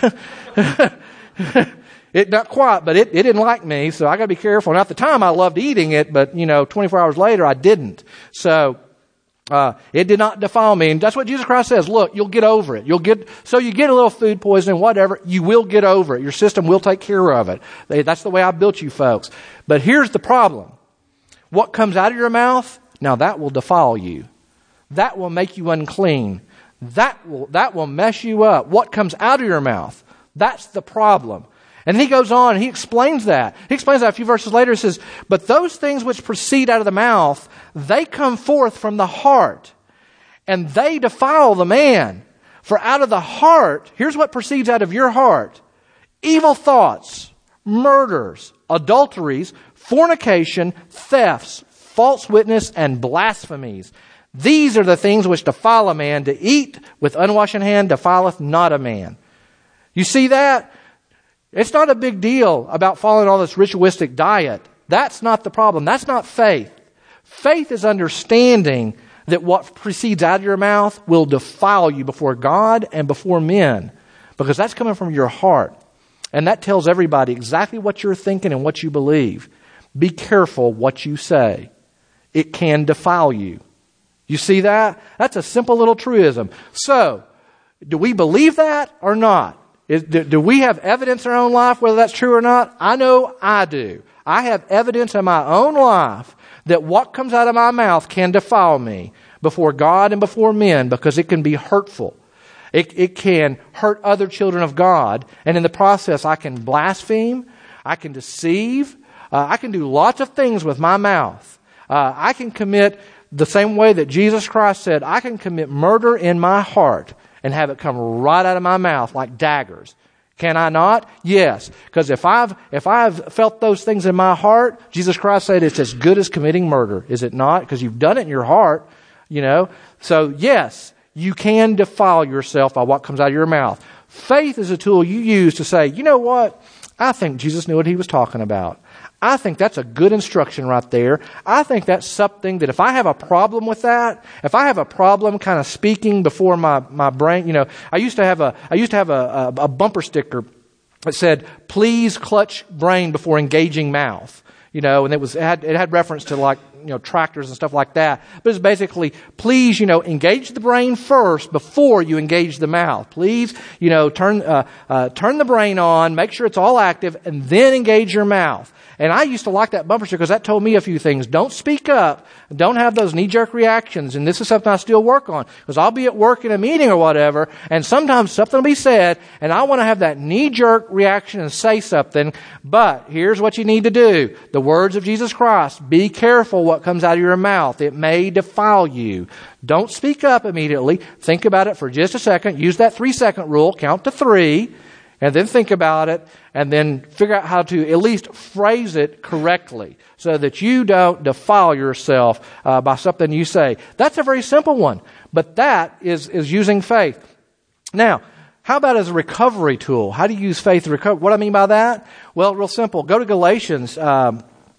It not quite, but it, it didn't like me, so I got to be careful. And at the time, I loved eating it, but you know, twenty-four hours later, I didn't. So uh, it did not defile me, and that's what Jesus Christ says. Look, you'll get over it. You'll get so you get a little food poisoning, whatever. You will get over it. Your system will take care of it. That's the way I built you folks. But here's the problem: what comes out of your mouth, now that will defile you. That will make you unclean. That will that will mess you up. What comes out of your mouth? That's the problem. And he goes on and he explains that. He explains that a few verses later. He says, but those things which proceed out of the mouth, they come forth from the heart, and they defile the man. For out of the heart, here's what proceeds out of your heart: evil thoughts, murders, adulteries, fornication, thefts, false witness, and blasphemies. These are the things which defile a man. To eat with unwashen hand defileth not a man. You see that? It's not a big deal about following all this ritualistic diet. That's not the problem. That's not faith. Faith is understanding that what proceeds out of your mouth will defile you before God and before men, because that's coming from your heart. And that tells everybody exactly what you're thinking and what you believe. Be careful what you say. It can defile you. You see that? That's a simple little truism. So, do we believe that or not? Is, do, do we have evidence in our own life whether that's true or not? I know I do. I have evidence in my own life that what comes out of my mouth can defile me before God and before men, because it can be hurtful. It, it can hurt other children of God, and in the process I can blaspheme, I can deceive, uh, I can do lots of things with my mouth. Uh, I can commit the same way that Jesus Christ said, I can commit murder in my heart and have it come right out of my mouth like daggers. Can I not? Yes. Because if I've, if I've felt those things in my heart, Jesus Christ said it's as good as committing murder. Is it not? Because you've done it in your heart, you know. So yes, you can defile yourself by what comes out of your mouth. Faith is a tool you use to say, you know what? I think Jesus knew what he was talking about. I think that's a good instruction right there. I think that's something that if I have a problem with that, if I have a problem kind of speaking before my, my brain, you know, I used to have a, I used to have a, a, a bumper sticker that said, please clutch brain before engaging mouth. You know, and it was, it had, it had reference to like, you know, tractors and stuff like that. But it's basically, please, you know, engage the brain first before you engage the mouth. Please, you know, turn, uh, uh, turn the brain on, make sure it's all active, and then engage your mouth. And I used to like that bumper sticker because that told me a few things. Don't speak up. Don't have those knee-jerk reactions. And this is something I still work on. Because I'll be at work in a meeting or whatever, and sometimes something will be said, and I want to have that knee-jerk reaction and say something. But here's what you need to do. The words of Jesus Christ. Be careful what comes out of your mouth. It may defile you. Don't speak up immediately. Think about it for just a second. Use that three-second rule. Count to three. And then think about it, and then figure out how to at least phrase it correctly so that you don't defile yourself uh, by something you say. That's a very simple one, but that is, is using faith. Now, how about as a recovery tool? How do you use faith to recover? What do I mean by that? Well, real simple. Go to Galatians um,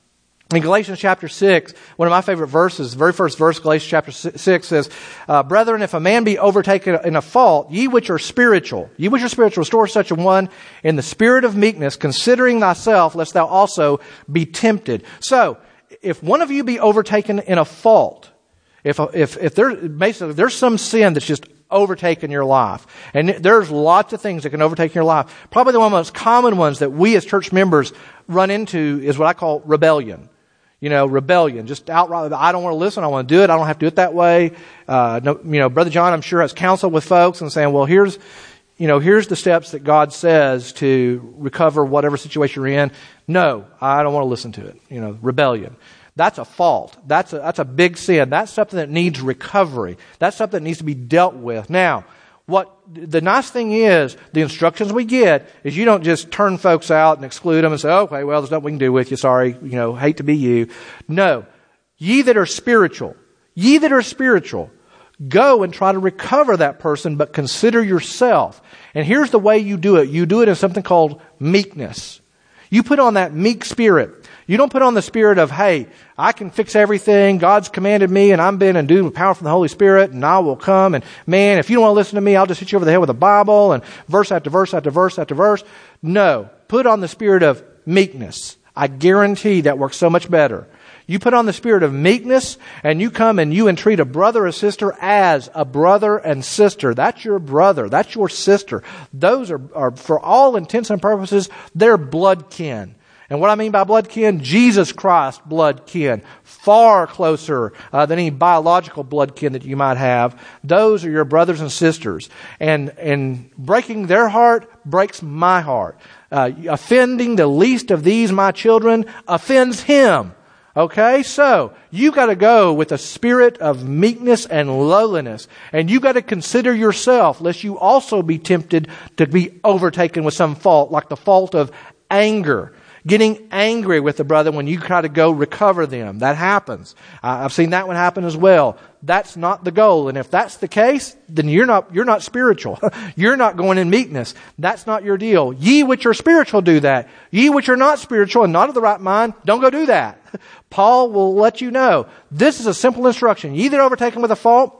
In Galatians chapter six, one of my favorite verses, the very first verse, Galatians chapter six says, uh, Brethren, if a man be overtaken in a fault, ye which are spiritual, ye which are spiritual, restore such a one in the spirit of meekness, considering thyself, lest thou also be tempted. So, if one of you be overtaken in a fault, if if if there basically if there's some sin that's just overtaken your life, and there's lots of things that can overtake your life. Probably the one of the most common ones that we as church members run into is what I call rebellion. You know, rebellion, just outright, I don't want to listen, I want to do it, I don't have to do it that way. Uh, no, you know, Brother John, I'm sure, has counseled with folks and saying, well, here's, you know, here's the steps that God says to recover whatever situation you're in. No, I don't want to listen to it. You know, rebellion. That's a fault. That's a, that's a big sin. That's something that needs recovery. That's something that needs to be dealt with. Now, what the nice thing is, the instructions we get is you don't just turn folks out and exclude them and say, okay, well, there's nothing we can do with you. Sorry, you know, hate to be you. No. Ye that are spiritual, ye that are spiritual, go and try to recover that person, but consider yourself. And here's the way you do it. You do it in something called meekness. You put on that meek spirit. You don't put on the spirit of, hey, I can fix everything. God's commanded me and I'm being endued with power from the Holy Spirit and I will come. And man, if you don't want to listen to me, I'll just hit you over the head with a Bible and verse after verse after verse after verse. No. Put on the spirit of meekness. I guarantee that works so much better. You put on the spirit of meekness and you come and you entreat a brother or sister as a brother and sister. That's your brother. That's your sister. Those are, are for all intents and purposes, they're blood kin. And what I mean by blood kin, Jesus Christ blood kin, far closer uh, than any biological blood kin that you might have. Those are your brothers and sisters. And, and breaking their heart breaks my heart. Uh, offending the least of these, my children, offends Him. Okay, so you got to go with a spirit of meekness and lowliness, and you got to consider yourself, lest you also be tempted to be overtaken with some fault, like the fault of anger. Getting angry with the brother when you try to go recover them. That happens. Uh, I've seen that one happen as well. That's not the goal. And if that's the case, then you're not, you're not spiritual. You're not going in meekness. That's not your deal. Ye which are spiritual do that. Ye which are not spiritual and not of the right mind, don't go do that. Paul will let you know. This is a simple instruction. Ye that are overtaken with a fault,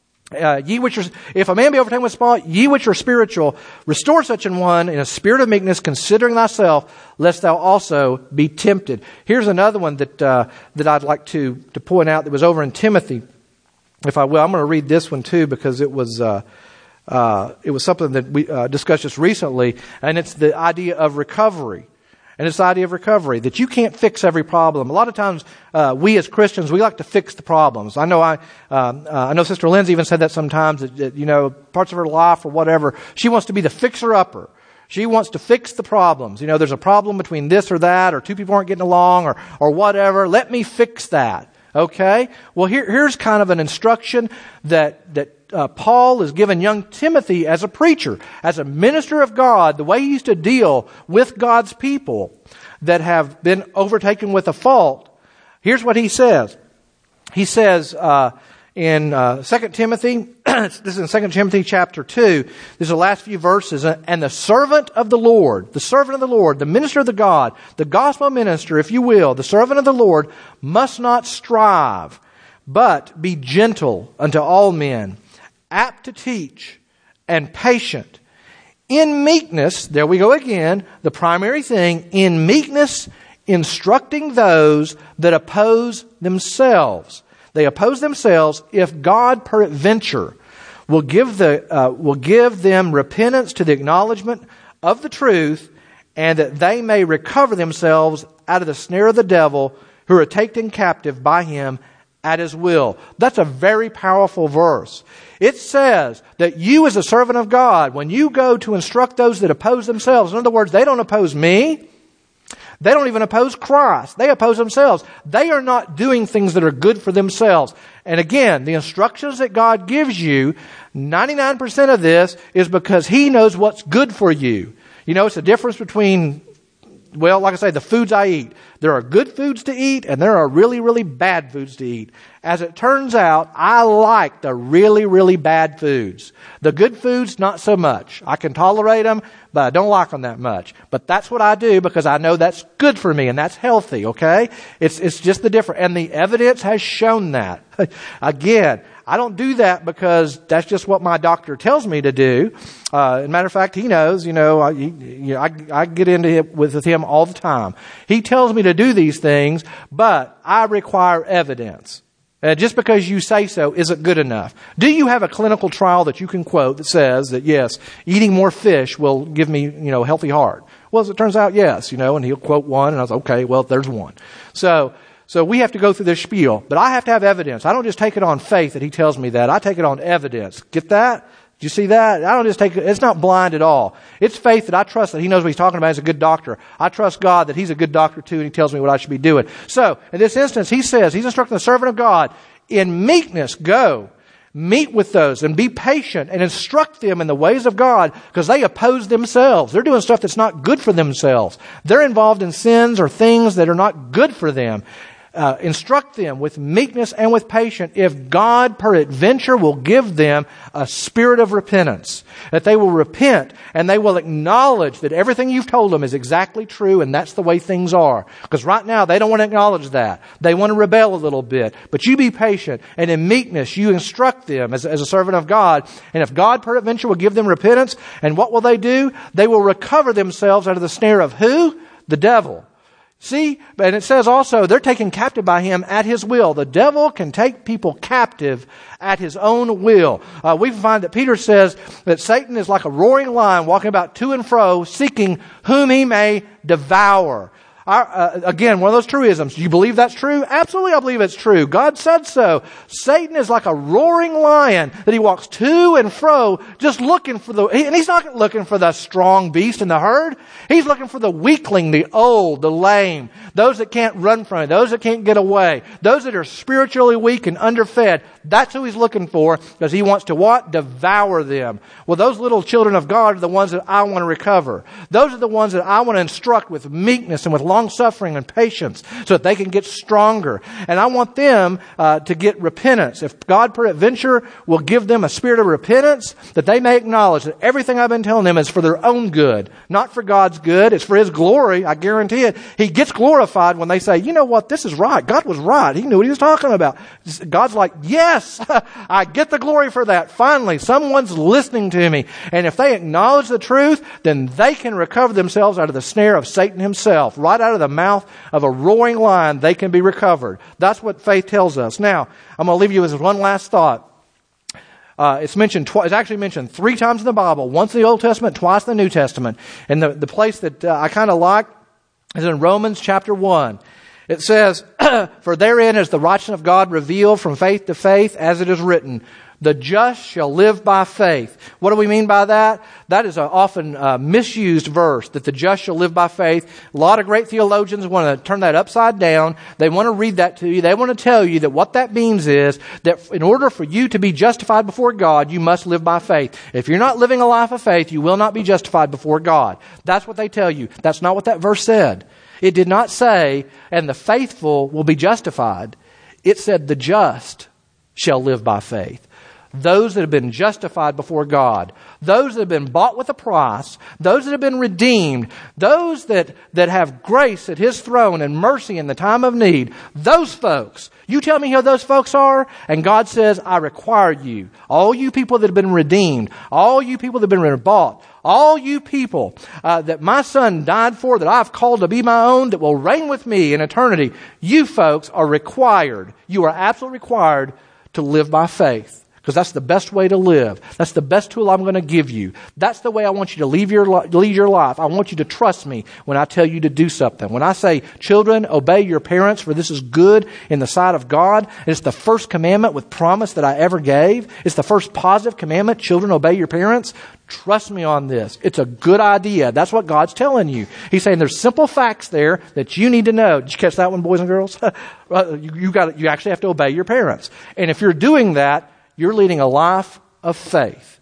Uh, ye which are, if a man be overtaken with fault, ye which are spiritual, restore such an one in a spirit of meekness, considering thyself, lest thou also be tempted. Here's another one that uh, that I'd like to to point out that was over in Timothy. If I will, I'm going to read this one too because it was uh, uh, it was something that we uh, discussed just recently, and it's the idea of recovery. And it's the idea of recovery, that you can't fix every problem. A lot of times, uh, we as Christians, we like to fix the problems. I know I, um, uh, I know Sister Lindsay even said that sometimes, that, that, you know, parts of her life or whatever, she wants to be the fixer-upper. She wants to fix the problems. You know, there's a problem between this or that, or two people aren't getting along, or, or whatever. Let me fix that. Okay? Well, here, here's kind of an instruction that, that, Uh, Paul is given young Timothy as a preacher, as a minister of God, the way he used to deal with God's people that have been overtaken with a fault. Here's what he says. He says uh, in uh, Second Timothy, this is in Second Timothy chapter two, these are the last few verses, and the servant of the Lord, the servant of the Lord, the minister of the God, the gospel minister, if you will, the servant of the Lord must not strive, but be gentle unto all men, apt to teach, and patient. In meekness, there we go again, the primary thing, in meekness, instructing those that oppose themselves. They oppose themselves if God peradventure will give the uh, will give them repentance to the acknowledgement of the truth, and that they may recover themselves out of the snare of the devil, who are taken captive by him at his will. That's a very powerful verse. It says that you as a servant of God, when you go to instruct those that oppose themselves, in other words, they don't oppose me. They don't even oppose Christ. They oppose themselves. They are not doing things that are good for themselves. And again, the instructions that God gives you, ninety-nine percent of this is because He knows what's good for you. You know, it's the difference between well, like I say, the foods I eat. There are good foods to eat and there are really, really bad foods to eat. As it turns out, I like the really, really bad foods. The good foods, not so much. I can tolerate them, but I don't like them that much. But that's what I do because I know that's good for me and that's healthy, okay? It's, it's just the difference. And the evidence has shown that. Again, I don't do that because that's just what my doctor tells me to do. Uh, as a matter of fact, he knows, you know, I, you know, I, I get into it with, with him all the time. He tells me to do these things, but I require evidence. Uh, just because you say so isn't good enough. Do you have a clinical trial that you can quote that says that, yes, eating more fish will give me, you know, a healthy heart? Well, as it turns out, yes, you know, and he'll quote one, and I was, okay, well, there's one. So, so we have to go through this spiel, but I have to have evidence. I don't just take it on faith that he tells me that. I take it on evidence. Get that? Do you see that? I don't just take it. It's not blind at all. It's faith that I trust that he knows what he's talking about. He's a good doctor. I trust God that he's a good doctor too, and he tells me what I should be doing. So, in this instance, he says, he's instructing the servant of God, in meekness, go, meet with those and be patient and instruct them in the ways of God because they oppose themselves. They're doing stuff that's not good for themselves. They're involved in sins or things that are not good for them. Uh, instruct them with meekness and with patience if God peradventure will give them a spirit of repentance. That they will repent and they will acknowledge that everything you've told them is exactly true and that's the way things are. Because right now they don't want to acknowledge that. They want to rebel a little bit. But you be patient and in meekness you instruct them as, as a servant of God. And if God peradventure will give them repentance, and what will they do? They will recover themselves out of the snare of who? The devil. See, and it says also, they're taken captive by him at his will. The devil can take people captive at his own will. Uh, we find that Peter says that Satan is like a roaring lion walking about to and fro, seeking whom he may devour. Our, uh, again, one of those truisms. Do you believe that's true? Absolutely, I believe it's true. God said so. Satan is like a roaring lion that he walks to and fro, just looking for the, and he's not looking for the strong beast in the herd. He's looking for the weakling, the old, the lame, those that can't run from it, those that can't get away, those that are spiritually weak and underfed. That's who he's looking for, because he wants to what? Devour them. Well, those little children of God are the ones that I want to recover. Those are the ones that I want to instruct with meekness and with long suffering and patience so that they can get stronger. And I want them uh, to get repentance. If God peradventure will give them a spirit of repentance, that they may acknowledge that everything I've been telling them is for their own good, not for God's good. It's for His glory. I guarantee it. He gets glorified when they say, you know what, this is right. God was right. He knew what He was talking about. God's like, yes, I get the glory for that. Finally, someone's listening to me. And if they acknowledge the truth, then they can recover themselves out of the snare of Satan himself. Right out of the mouth of a roaring lion, they can be recovered. That's what faith tells us. Now, I'm going to leave you with one last thought. Uh, it's mentioned. Twi- it's actually mentioned three times in the Bible. Once in the Old Testament, twice in the New Testament. And the, the place that uh, I kind of like is in Romans chapter one. It says, "For therein is the righteousness of God revealed from faith to faith, as it is written, the just shall live by faith." What do we mean by that? That is an often uh, misused verse, that the just shall live by faith. A lot of great theologians want to turn that upside down. They want to read that to you. They want to tell you that what that means is that in order for you to be justified before God, you must live by faith. If you're not living a life of faith, you will not be justified before God. That's what they tell you. That's not what that verse said. It did not say, and the faithful will be justified. It said, the just shall live by faith. Those that have been justified before God, those that have been bought with a price, those that have been redeemed, those that, that have grace at His throne and mercy in the time of need, those folks, you tell me who those folks are, and God says, I require you, all you people that have been redeemed, all you people that have been bought, all you people uh, that my Son died for, that I've called to be my own, that will reign with me in eternity, you folks are required, you are absolutely required to live by faith. Because that's the best way to live. That's the best tool I'm going to give you. That's the way I want you to lead your, lead your life. I want you to trust me when I tell you to do something. When I say, children, obey your parents, for this is good in the sight of God. It's the first commandment with promise that I ever gave. It's the first positive commandment. Children, obey your parents. Trust me on this. It's a good idea. That's what God's telling you. He's saying there's simple facts there that you need to know. Did you catch that one, boys and girls? you, you got you actually have to obey your parents. And if you're doing that, you're leading a life of faith.